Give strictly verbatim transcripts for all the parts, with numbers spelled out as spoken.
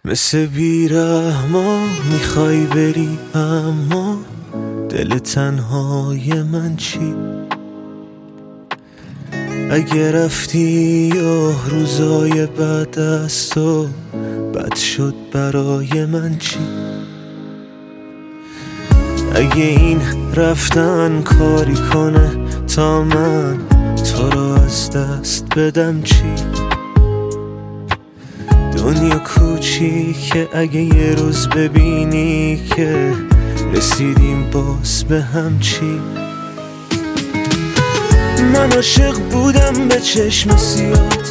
مثل بیرحما میخوای بری، اما دل تنهای من چی؟ اگه رفتی یا روزای بعد از تو بد شد برای من چی؟ اگه این رفتن کاری کنه تا من تو را از دست بدم چی؟ دنیا کوچیکه، اگه یه روز ببینی که رسیدیم باز به هم چی؟ من عاشق بودم به چشم سیات،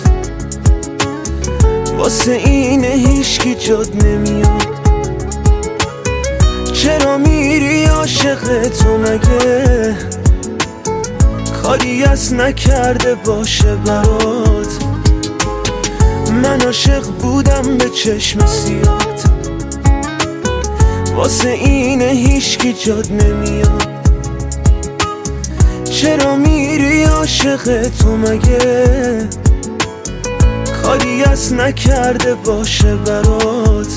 واسه اینه هیچکی جاد نمیاد. چرا میری عاشق تو؟ مگه کاری از نکرده باشه برات؟ من عاشق بودم به چشم سیات، واسه اینه هیچکی جاد نمیاد. چرا میری عاشق تو؟ مگه کاری از نکرده باشه برات؟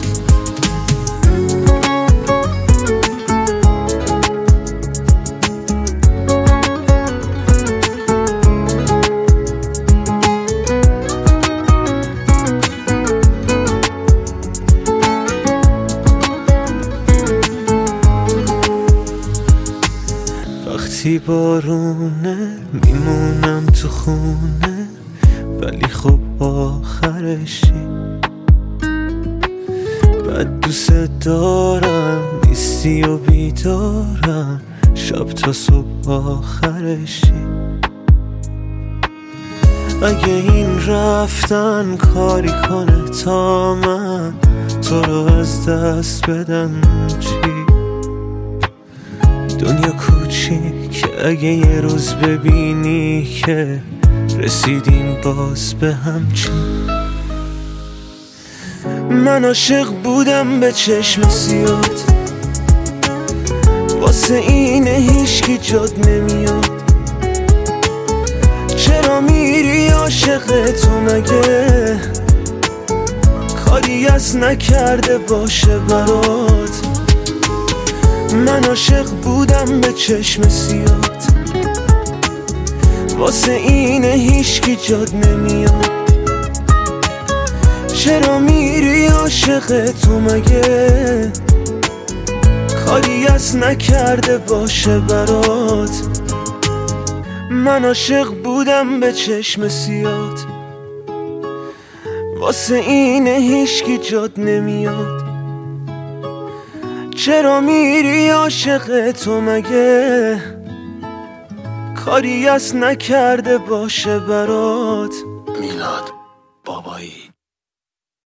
وقتی بارونه میمونم تو خونه، ولی خب آخرشی بعد دوست دارم، نیستی و بیدارم شب تا صبح آخرشی. اگه این رفتن کاری کنه تا من تو رو از دست بدم چی؟ دنیا کوچیک، اگه یه روز ببینی که رسیدیم باز به هم چی؟ من عاشق بودم به چشم سیات، واسه اینه هیچکی جاد نمیاد. چرا میری عاشق تو؟ مگه کاری از نکرده باشه برات؟ من عاشق بودم به چشم سیات، واسه اینه هیچکی جاد نمیاد. چرا میری عاشق تو؟ مگه کاری از نکرده باشه برات؟ من عاشق بودم به چشم سیات، واسه اینه هیچکی جاد نمیاد. چرا میری عاشق تو؟ مگه کاری از نکرده باشه برات؟ میلاد بابایی.